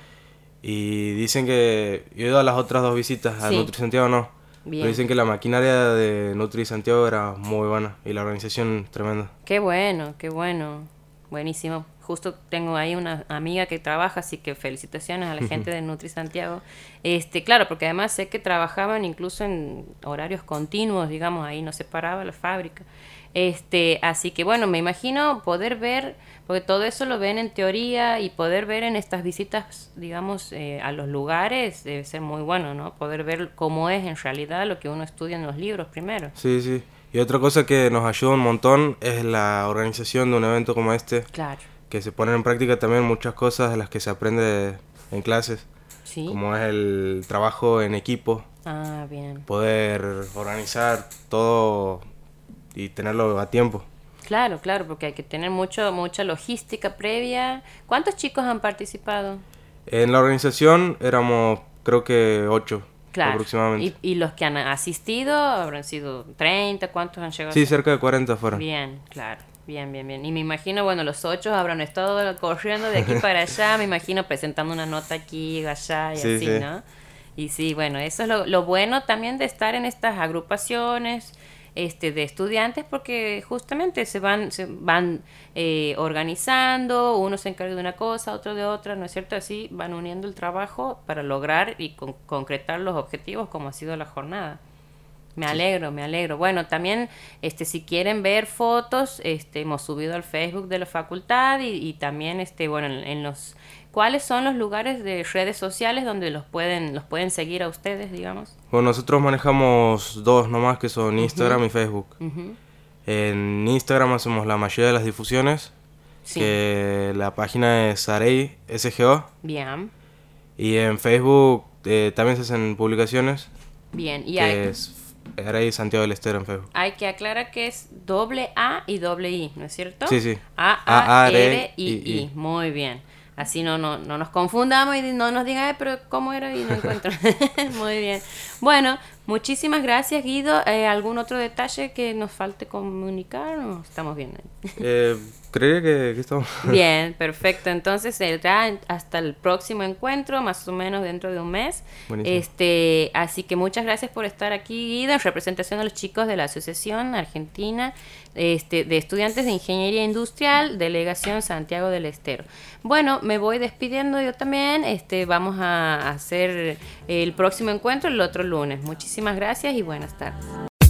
Y dicen que yo he ido a las otras dos visitas, a Sí. Nutri Santiago no. Bien. Pero dicen que la maquinaria de Nutri Santiago era muy buena y la organización tremenda. Qué bueno, qué bueno. Buenísimo. Justo tengo ahí una amiga que trabaja, así que felicitaciones a la gente de Nutri Santiago. Este, claro, porque además sé que trabajaban incluso en horarios continuos, digamos, ahí no se paraba la fábrica. Este, así que bueno, me imagino poder ver, porque todo eso lo ven en teoría y poder ver en estas visitas, digamos, eh, a los lugares debe ser muy bueno, ¿no? Poder ver cómo es en realidad lo que uno estudia en los libros primero. Sí, sí. Y otra cosa que nos ayuda un montón es la organización de un evento como este, Claro. que se ponen en práctica también muchas cosas de las que se aprende en clases, Sí. como es el trabajo en equipo, Ah, bien. poder organizar todo y tenerlo a tiempo. Claro, claro, porque hay que tener mucho, mucha logística previa. ¿Cuántos chicos han participado? En la organización éramos creo que ocho Claro. aproximadamente. ¿Y, y los que han asistido habrán sido treinta? ¿Cuántos han llegado? Sí, cerca de cuarenta fueron. Bien, claro. Bien, bien, bien. Y me imagino, bueno, los ocho habrán estado corriendo de aquí para allá, me imagino presentando una nota aquí, allá y Sí, así, sí. ¿no? Y sí, bueno, eso es lo, lo bueno también de estar en estas agrupaciones este, de estudiantes, porque justamente se van, se van eh, organizando, uno se encarga de una cosa, otro de otra, ¿no es cierto? Así van uniendo el trabajo para lograr y con- concretar los objetivos como ha sido la jornada. Me alegro, me alegro. Bueno, también, este, si quieren ver fotos, este, hemos subido al Facebook de la facultad y, y también, este, bueno, en, en los, ¿cuáles son los lugares de redes sociales donde los pueden, los pueden seguir a ustedes, digamos? Bueno, nosotros manejamos dos nomás, que son Instagram Ujú. y Facebook. Ujú. En Instagram hacemos la mayoría de las difusiones, Sí. que la página es Arey S G O. Bien, Y en Facebook eh, también se hacen publicaciones, bien. Y que hay, es Arey Santiago del Estero en Facebook. hay que aclarar que es doble A y doble I, ¿no es cierto? Sí, sí. A, A, A, R, R, I, I, I. I. Muy bien. Así no, no, no nos confundamos y no nos digan, "Ay, pero ¿cómo era?" Y no encuentro. Muy bien. Bueno, Muchísimas gracias, Guido. Eh, ¿Algún otro detalle que nos falte comunicar o estamos bien ahí? Eh, creería que, que estamos... Bien, perfecto. Entonces será hasta el próximo encuentro, más o menos dentro de un mes. Buenísimo. Este, así que muchas gracias por estar aquí, Guido, en representación de los chicos de la Asociación Argentina este, de Estudiantes de Ingeniería Industrial, Delegación Santiago del Estero. Bueno, me voy despidiendo yo también. Este, vamos a hacer el próximo encuentro el otro lunes. Muchísimas gracias y buenas tardes.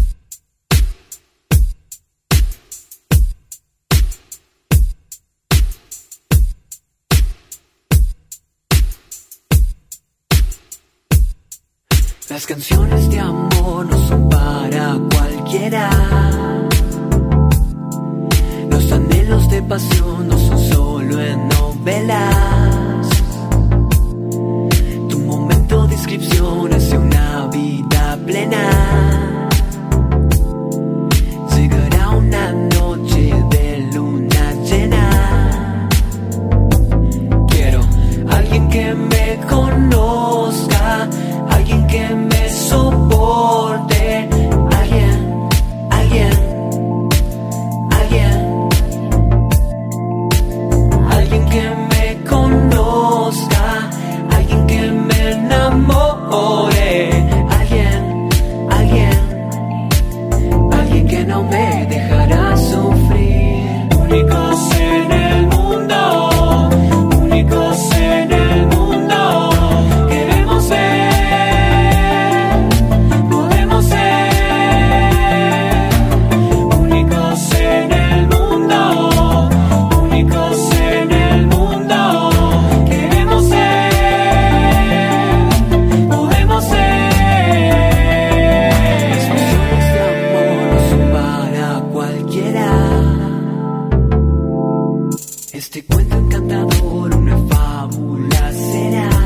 Las canciones de amor no son para cualquiera. Los anhelos de pasión no son solo en novelas. Tu momento de inscripción hacia una vida plena. Llegará una noche de luna llena. Quiero alguien que me conozca, alguien que me soporte, alguien, alguien, alguien, alguien que me conozca, alguien que me enamore, alguien, alguien, alguien que no me dejará sufrir. Únicos en el mundo, únicos en el mundo, queremos ser. Este cuento encantador, una fábula será.